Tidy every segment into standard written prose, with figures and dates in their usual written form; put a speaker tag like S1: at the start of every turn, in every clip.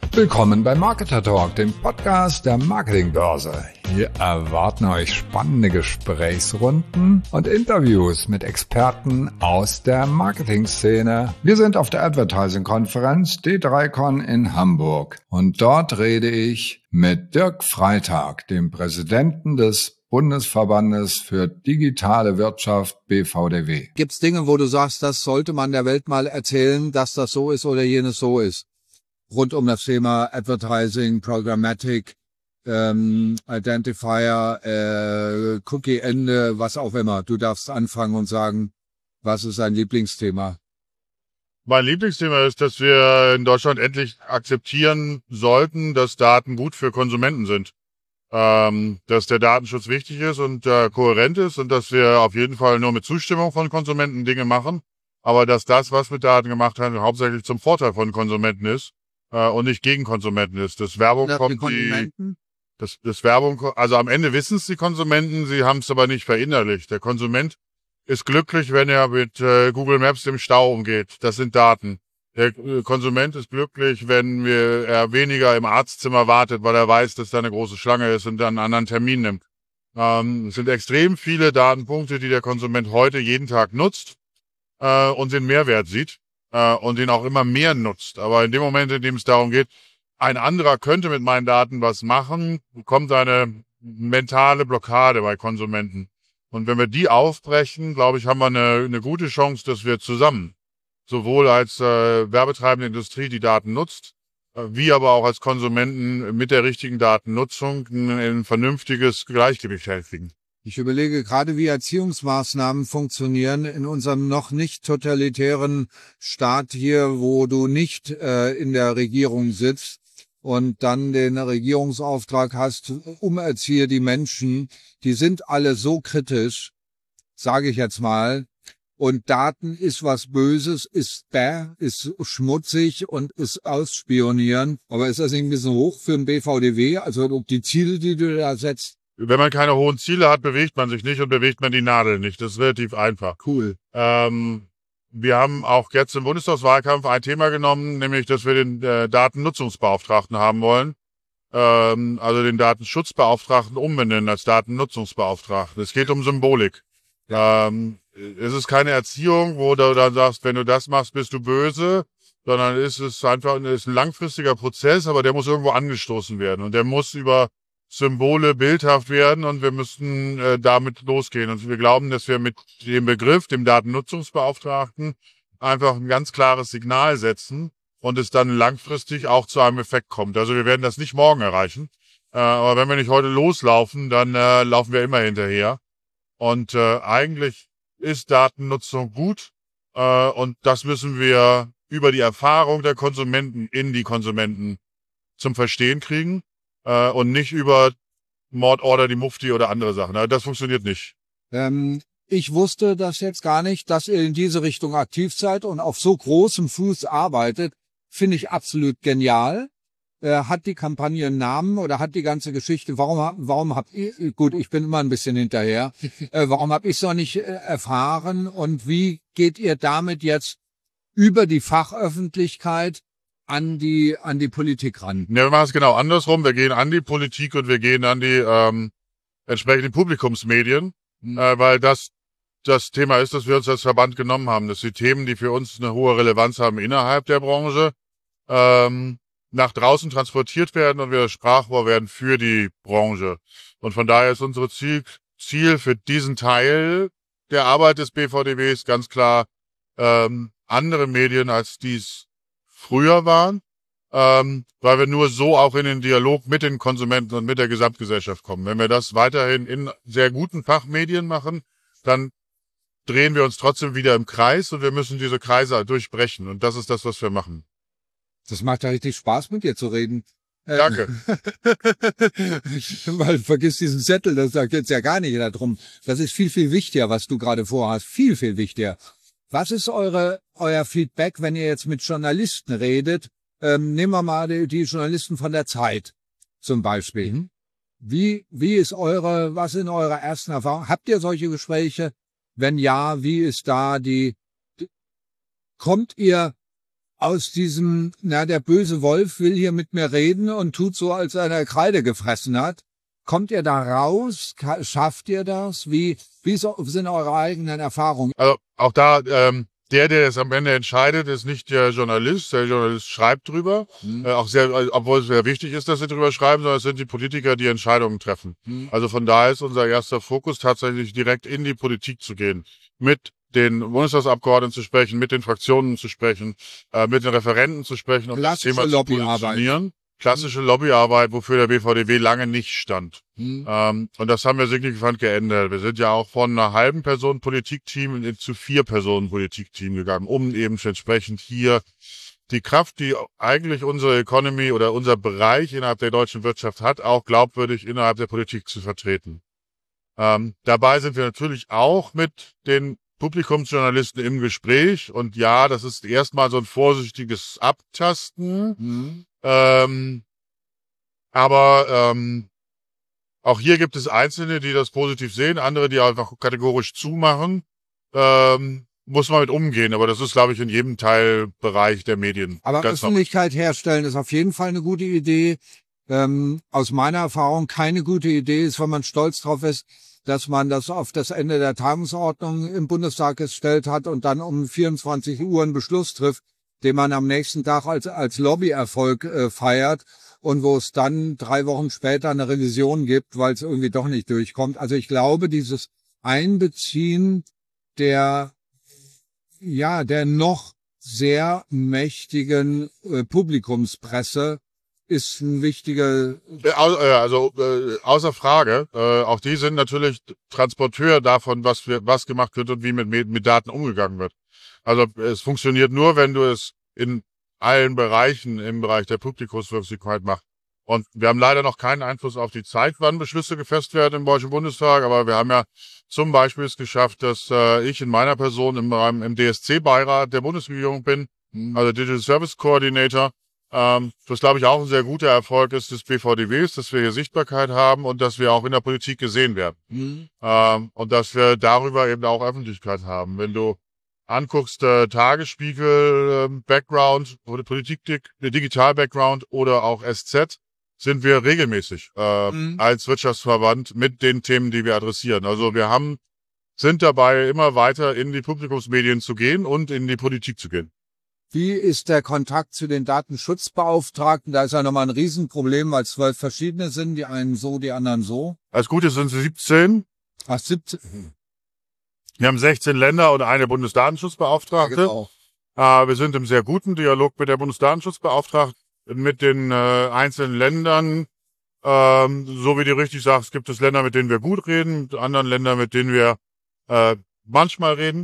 S1: Willkommen bei Marketer Talk, dem Podcast der Marketingbörse. Hier erwarten euch spannende Gesprächsrunden und Interviews mit Experten aus der Marketingszene. Wir sind auf der Advertising-Konferenz D3Con in Hamburg und dort rede ich mit Dirk Freitag, dem Präsidenten des Bundesverbandes für digitale Wirtschaft BVDW.
S2: Gibt's Dinge, wo du sagst, das sollte man der Welt mal erzählen, dass das so ist oder jenes so ist? Rund um das Thema Advertising, Programmatic, Identifier, Cookie-Ende, was auch immer. Du darfst anfangen und sagen, was ist dein Lieblingsthema?
S3: Mein Lieblingsthema ist, dass wir in Deutschland endlich akzeptieren sollten, dass Daten gut für Konsumenten sind. Dass der Datenschutz wichtig ist und kohärent ist und dass wir auf jeden Fall nur mit Zustimmung von Konsumenten Dinge machen, aber dass das, was mit Daten gemacht wird, hauptsächlich zum Vorteil von Konsumenten ist und nicht gegen Konsumenten ist. Das Werbung also am Ende wissen es die Konsumenten, sie haben es aber nicht verinnerlicht. Der Konsument ist glücklich, wenn er mit Google Maps im Stau umgeht. Das sind Daten. Der Konsument ist glücklich, wenn er weniger im Arztzimmer wartet, weil er weiß, dass da eine große Schlange ist und dann einen anderen Termin nimmt. Es sind extrem viele Datenpunkte, die der Konsument heute jeden Tag nutzt und den Mehrwert sieht und den auch immer mehr nutzt. Aber in dem Moment, in dem es darum geht, ein anderer könnte mit meinen Daten was machen, kommt eine mentale Blockade bei Konsumenten. Und wenn wir die aufbrechen, glaube ich, haben wir eine gute Chance, dass wir zusammen sowohl als werbetreibende Industrie die Daten nutzt, wie aber auch als Konsumenten mit der richtigen Datennutzung ein vernünftiges Gleichgewicht hinkriegen.
S2: Ich überlege gerade, wie Erziehungsmaßnahmen funktionieren in unserem noch nicht totalitären Staat hier, wo du nicht in der Regierung sitzt und dann den Regierungsauftrag hast, umerziehe die Menschen, die sind alle so kritisch, sage ich jetzt mal, und Daten ist was Böses, ist schmutzig und ist ausspionieren. Aber ist das nicht ein bisschen hoch für den BVDW? Also ob die Ziele, die du da setzt?
S3: Wenn man keine hohen Ziele hat, bewegt man sich nicht und bewegt man die Nadel nicht. Das ist relativ einfach.
S2: Cool.
S3: Wir haben auch jetzt im Bundestagswahlkampf ein Thema genommen, nämlich, dass wir den Datennutzungsbeauftragten haben wollen. Also den Datenschutzbeauftragten umbenennen als Datennutzungsbeauftragten. Es geht um Symbolik. Es ist keine Erziehung, wo du dann sagst, wenn du das machst, bist du böse, sondern es ist einfach ein langfristiger Prozess, aber der muss irgendwo angestoßen werden und der muss über Symbole bildhaft werden und wir müssen damit losgehen. Und wir glauben, dass wir mit dem Begriff, dem Datennutzungsbeauftragten, einfach ein ganz klares Signal setzen und es dann langfristig auch zu einem Effekt kommt. Also wir werden das nicht morgen erreichen, aber wenn wir nicht heute loslaufen, dann laufen wir immer hinterher. Und eigentlich ist Datennutzung gut und das müssen wir über die Erfahrung der Konsumenten in die Konsumenten zum Verstehen kriegen und nicht über Mordorder, die Mufti oder andere Sachen. Das funktioniert nicht.
S2: Ich wusste das jetzt gar nicht, dass ihr in diese Richtung aktiv seid und auf so großem Fuß arbeitet. Finde ich absolut genial. Hat die Kampagne einen Namen oder hat die ganze Geschichte, warum habt ihr, gut, ich bin immer ein bisschen hinterher, warum habt ihr es noch nicht erfahren und wie geht ihr damit jetzt über die Fachöffentlichkeit an die Politik ran?
S3: Ja, wir machen es genau andersrum. Wir gehen an die Politik und wir gehen an die entsprechenden Publikumsmedien, weil das Thema ist, dass wir uns als Verband genommen haben, dass die Themen, die für uns eine hohe Relevanz haben innerhalb der Branche, nach draußen transportiert werden und wir Sprachrohr werden für die Branche. Und von daher ist unser Ziel für diesen Teil der Arbeit des BVDWs ganz klar andere Medien, als dies früher waren, weil wir nur so auch in den Dialog mit den Konsumenten und mit der Gesamtgesellschaft kommen. Wenn wir das weiterhin in sehr guten Fachmedien machen, dann drehen wir uns trotzdem wieder im Kreis und wir müssen diese Kreise durchbrechen. Und das ist das, was wir machen.
S2: Das macht ja richtig Spaß, mit dir zu reden.
S3: Danke.
S2: Weil vergiss diesen Zettel, da geht's ja gar nicht darum. Das ist viel, viel wichtiger, was du gerade vorhast. Viel, viel wichtiger. Was ist euer Feedback, wenn ihr jetzt mit Journalisten redet? Nehmen wir mal die Journalisten von der Zeit zum Beispiel. Mhm. Was sind eure ersten Erfahrungen? Habt ihr solche Gespräche? Wenn ja, wie ist da kommt ihr aus diesem, der böse Wolf will hier mit mir reden und tut so, als er Kreide gefressen hat. Kommt ihr da raus? Schafft ihr das? Wie sind eure eigenen Erfahrungen?
S3: Also auch da, der es am Ende entscheidet, ist nicht der Journalist. Der Journalist schreibt drüber. Auch obwohl es sehr wichtig ist, dass sie drüber schreiben, sondern es sind die Politiker, die Entscheidungen treffen. Also von daher ist unser erster Fokus tatsächlich direkt in die Politik zu gehen. Mit den Bundestagsabgeordneten zu sprechen, mit den Fraktionen zu sprechen, mit den Referenten zu sprechen, um das Thema zu positionieren. Klassische Lobbyarbeit, wofür der BVDW lange nicht stand. Und das haben wir signifikant geändert. Wir sind ja auch von einer halben Person Politikteam zu 4 Personen Politikteam gegangen, um eben entsprechend hier die Kraft, die eigentlich unsere Economy oder unser Bereich innerhalb der deutschen Wirtschaft hat, auch glaubwürdig innerhalb der Politik zu vertreten. Dabei sind wir natürlich auch mit den Publikumsjournalisten im Gespräch. Und ja, das ist erstmal so ein vorsichtiges Abtasten. Aber auch hier gibt es Einzelne, die das positiv sehen, andere, die einfach kategorisch zumachen. Muss man mit umgehen, aber das ist, glaube ich, in jedem Teilbereich der Medien.
S2: Aber Öffentlichkeit herstellen ist auf jeden Fall eine gute Idee. Aus meiner Erfahrung keine gute Idee ist, wenn man stolz drauf ist, dass man das auf das Ende der Tagesordnung im Bundestag gestellt hat und dann um 24 Uhr einen Beschluss trifft, den man am nächsten Tag als Lobbyerfolg feiert und wo es dann 3 Wochen später eine Revision gibt, weil es irgendwie doch nicht durchkommt. Also ich glaube, dieses Einbeziehen der noch sehr mächtigen Publikumspresse ist ein wichtiger...
S3: außer Frage. Auch die sind natürlich Transporteur davon, was gemacht wird und wie mit Daten umgegangen wird. Also es funktioniert nur, wenn du es in allen Bereichen im Bereich der Publikumswirksamkeit machst. Und wir haben leider noch keinen Einfluss auf die Zeit, wann Beschlüsse gefasst werden im Deutschen Bundestag. Aber wir haben ja zum Beispiel es geschafft, dass ich in meiner Person im DSC-Beirat der Bundesregierung bin, also Digital Service Coordinator. Was, glaube ich, auch ein sehr guter Erfolg ist des BVDWs, dass wir hier Sichtbarkeit haben und dass wir auch in der Politik gesehen werden. Und dass wir darüber eben auch Öffentlichkeit haben. Wenn du anguckst, Tagesspiegel, Background oder Politik, Digital-Background oder auch SZ, sind wir regelmäßig als Wirtschaftsverband mit den Themen, die wir adressieren. Also wir sind dabei, immer weiter in die Publikumsmedien zu gehen und in die Politik zu gehen.
S2: Wie ist der Kontakt zu den Datenschutzbeauftragten? Da ist ja nochmal ein Riesenproblem, weil 12 verschiedene sind, die einen so, die anderen so.
S3: Als Gute sind es 17.
S2: Ach, 17.
S3: Wir haben 16 Länder und eine Bundesdatenschutzbeauftragte.
S2: Ja, genau.
S3: Wir sind im sehr guten Dialog mit der Bundesdatenschutzbeauftragten, mit den einzelnen Ländern. So wie du richtig sagst, gibt es Länder, mit denen wir gut reden, mit anderen Ländern, mit denen wir manchmal reden.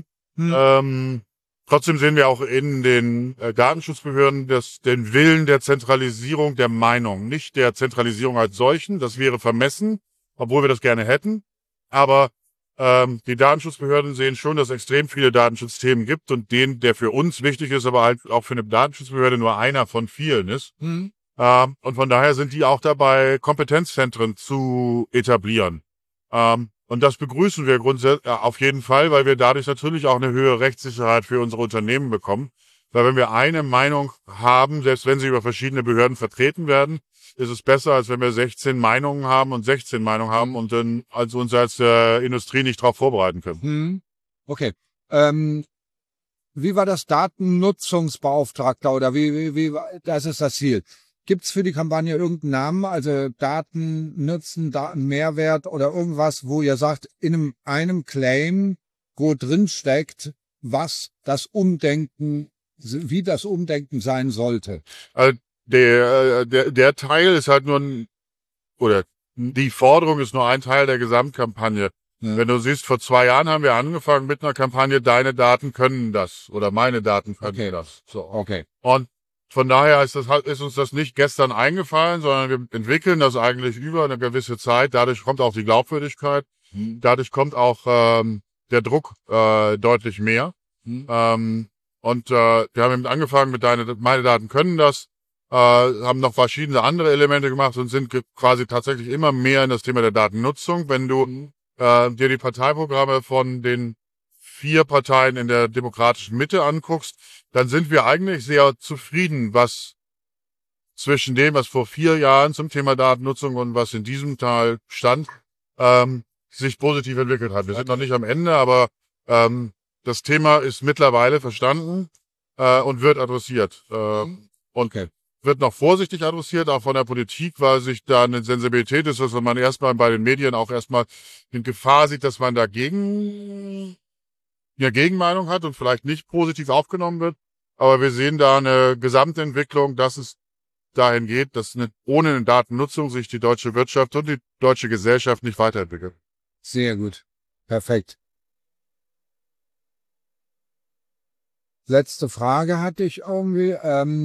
S3: Trotzdem sehen wir auch in den Datenschutzbehörden den Willen der Zentralisierung der Meinung, nicht der Zentralisierung als solchen. Das wäre vermessen, obwohl wir das gerne hätten. Aber die Datenschutzbehörden sehen schon, dass es extrem viele Datenschutzthemen gibt und der für uns wichtig ist, aber halt auch für eine Datenschutzbehörde nur einer von vielen ist. Und von daher sind die auch dabei, Kompetenzzentren zu etablieren. Und das begrüßen wir grundsätzlich auf jeden Fall, weil wir dadurch natürlich auch eine höhere Rechtssicherheit für unsere Unternehmen bekommen. Weil wenn wir eine Meinung haben, selbst wenn sie über verschiedene Behörden vertreten werden, ist es besser, als wenn wir 16 Meinungen haben und 16 Meinungen haben und dann uns als Industrie nicht darauf vorbereiten können.
S2: Okay. Wie war das Datennutzungsbeauftragter oder wie das ist das Ziel? Gibt's für die Kampagne irgendeinen Namen, also Datennutzen, Datenmehrwert oder irgendwas, wo ihr sagt, in einem Claim, wo drin steckt, wie das Umdenken sein sollte?
S3: Der Teil ist halt die Forderung ist nur ein Teil der Gesamtkampagne. Ja. Wenn du siehst, vor 2 Jahren haben wir angefangen mit einer Kampagne, deine Daten können das oder meine Daten können das. So.
S2: Okay.
S3: Und von daher ist uns das nicht gestern eingefallen, sondern wir entwickeln das eigentlich über eine gewisse Zeit. Dadurch kommt auch die Glaubwürdigkeit. Dadurch kommt auch der Druck deutlich mehr. Und wir haben eben angefangen mit meine Daten können das, haben noch verschiedene andere Elemente gemacht und sind quasi tatsächlich immer mehr in das Thema der Datennutzung. Wenn du dir die Parteiprogramme von den 4 Parteien in der demokratischen Mitte anguckst, dann sind wir eigentlich sehr zufrieden, was zwischen dem, was vor 4 Jahren zum Thema Datennutzung und was in diesem Teil stand, sich positiv entwickelt hat. Wir sind noch nicht am Ende, aber das Thema ist mittlerweile verstanden und wird adressiert. Und wird noch vorsichtig adressiert, auch von der Politik, weil sich da eine Sensibilität ist, dass man erstmal bei den Medien auch erstmal in Gefahr sieht, dass man dagegen eine Gegenmeinung hat und vielleicht nicht positiv aufgenommen wird. Aber wir sehen da eine Gesamtentwicklung, dass es dahin geht, dass ohne eine Datennutzung sich die deutsche Wirtschaft und die deutsche Gesellschaft nicht weiterentwickelt.
S2: Sehr gut. Perfekt. Letzte Frage hatte ich irgendwie.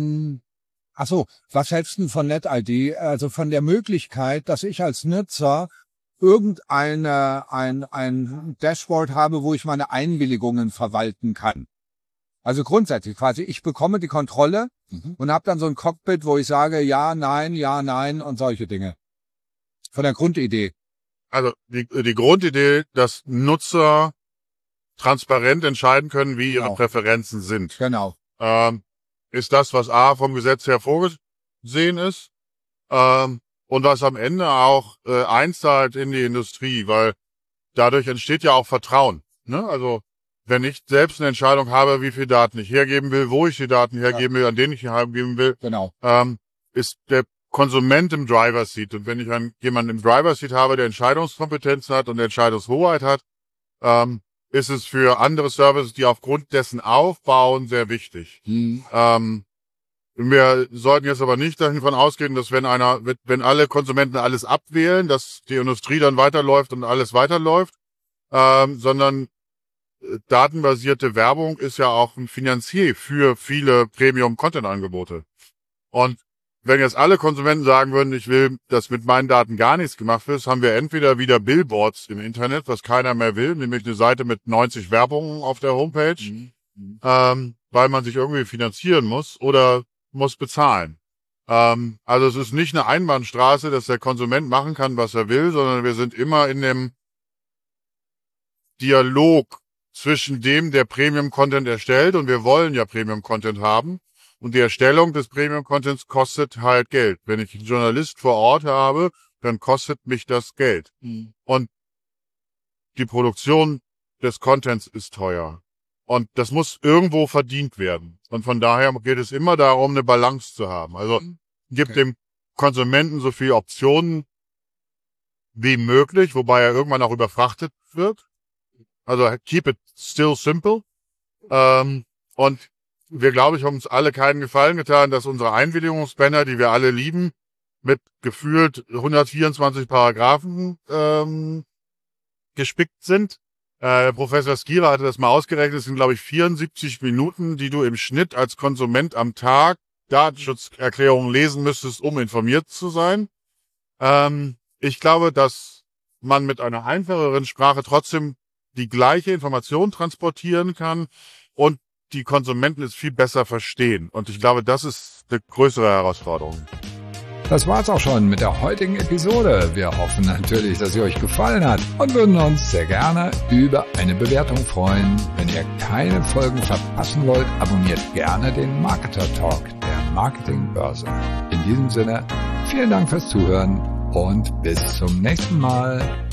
S2: Was hältst du von NetID? Also von der Möglichkeit, dass ich als Nutzer ein Dashboard habe, wo ich meine Einwilligungen verwalten kann. Also grundsätzlich quasi, ich bekomme die Kontrolle und habe dann so ein Cockpit, wo ich sage, ja, nein und solche Dinge. Von der Grundidee.
S3: Also die Grundidee, dass Nutzer transparent entscheiden können, wie ihre Präferenzen sind.
S2: Genau.
S3: Ist das, was A vom Gesetz her vorgesehen ist und was am Ende auch einzahlt in die Industrie, weil dadurch entsteht ja auch Vertrauen. Ne? Also wenn ich selbst eine Entscheidung habe, wie viel Daten ich hergeben will, wo ich die Daten hergeben will, an denen ich die hergeben will, ist der Konsument im Driver's Seat. Und wenn ich jemanden im Driver's Seat habe, der Entscheidungskompetenz hat und Entscheidungshoheit hat, ist es für andere Services, die aufgrund dessen aufbauen, sehr wichtig. Wir sollten jetzt aber nicht davon ausgehen, dass wenn alle Konsumenten alles abwählen, dass die Industrie dann weiterläuft und alles weiterläuft, sondern datenbasierte Werbung ist ja auch ein Finanzier für viele Premium-Content-Angebote. Und wenn jetzt alle Konsumenten sagen würden, ich will, dass mit meinen Daten gar nichts gemacht wird, haben wir entweder wieder Billboards im Internet, was keiner mehr will, nämlich eine Seite mit 90 Werbungen auf der Homepage, weil man sich irgendwie finanzieren muss oder muss bezahlen. Also es ist nicht eine Einbahnstraße, dass der Konsument machen kann, was er will, sondern wir sind immer in dem Dialog zwischen dem, der Premium-Content erstellt, und wir wollen ja Premium-Content haben. Und die Erstellung des Premium-Contents kostet halt Geld. Wenn ich einen Journalist vor Ort habe, dann kostet mich das Geld. Und die Produktion des Contents ist teuer. Und das muss irgendwo verdient werden. Und von daher geht es immer darum, eine Balance zu haben. Also gibt dem Konsumenten so viele Optionen wie möglich, wobei er irgendwann auch überfrachtet wird. Also keep it still simple. Und wir, glaube ich, haben uns alle keinen Gefallen getan, dass unsere Einwilligungsbanner, die wir alle lieben, mit gefühlt 124 Paragraphen gespickt sind. Professor Skira hatte das mal ausgerechnet, es sind, glaube ich, 74 Minuten, die du im Schnitt als Konsument am Tag Datenschutzerklärungen lesen müsstest, um informiert zu sein. Ich glaube, dass man mit einer einfacheren Sprache trotzdem die gleiche Information transportieren kann und die Konsumenten es viel besser verstehen. Und ich glaube, das ist eine größere Herausforderung.
S1: Das war's auch schon mit der heutigen Episode. Wir hoffen natürlich, dass sie euch gefallen hat und würden uns sehr gerne über eine Bewertung freuen. Wenn ihr keine Folgen verpassen wollt, abonniert gerne den Marketer Talk der Marketingbörse. In diesem Sinne, vielen Dank fürs Zuhören und bis zum nächsten Mal.